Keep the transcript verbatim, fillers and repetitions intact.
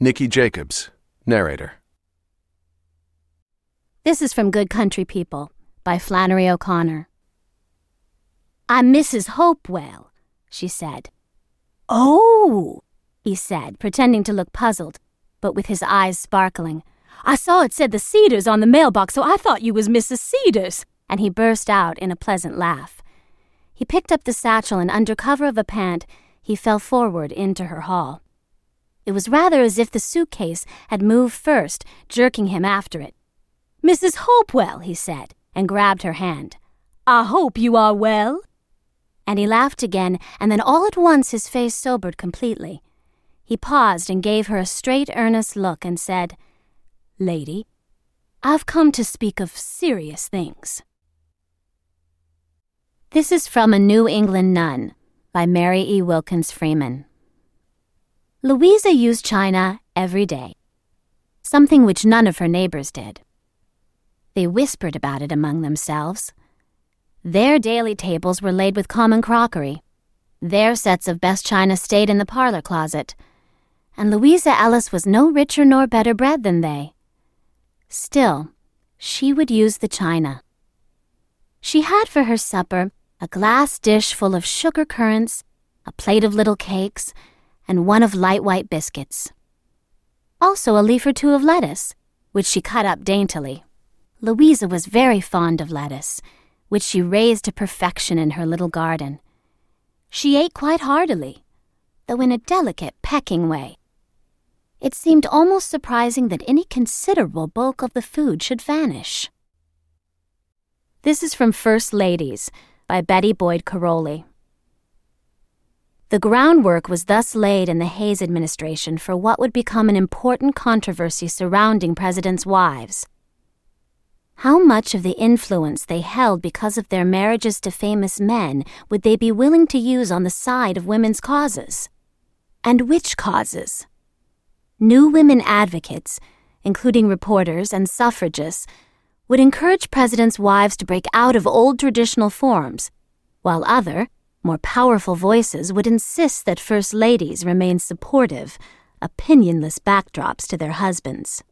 Nikki Jacobs, narrator. This is from Good Country People by Flannery O'Connor. "I'm Missus Hopewell," she said. "Oh," he said, pretending to look puzzled, but with his eyes sparkling. "I saw it said the Cedars on the mailbox, so I thought you was Missus Cedars." And he burst out in a pleasant laugh. He picked up the satchel, and under cover of a pant, he fell forward into her hall. It was rather as if the suitcase had moved first, jerking him after it. "Missus Hopewell," he said, and grabbed her hand. "I hope you are well." And he laughed again, and then all at once his face sobered completely. He paused and gave her a straight, earnest look and said, "Lady, I've come to speak of serious things." This is from A New England Nun by Mary E. Wilkins Freeman. Louisa used china every day, something which none of her neighbors did. They whispered about it among themselves. Their daily tables were laid with common crockery. Their sets of best china stayed in the parlor closet, and Louisa Ellis was no richer nor better bred than they. Still, she would use the china. She had for her supper a glass dish full of sugar currants, a plate of little cakes, and one of light white biscuits. Also a leaf or two of lettuce, which she cut up daintily. Louisa was very fond of lettuce, which she raised to perfection in her little garden. She ate quite heartily, though in a delicate, pecking way. It seemed almost surprising that any considerable bulk of the food should vanish. This is from First Ladies by Betty Boyd Caroli. The groundwork was thus laid in the Hayes administration for what would become an important controversy surrounding presidents' wives. How much of the influence they held because of their marriages to famous men would they be willing to use on the side of women's causes? And which causes? New women advocates, including reporters and suffragists, would encourage presidents' wives to break out of old traditional forms, while other, more powerful voices would insist that first ladies remain supportive, opinionless backdrops to their husbands.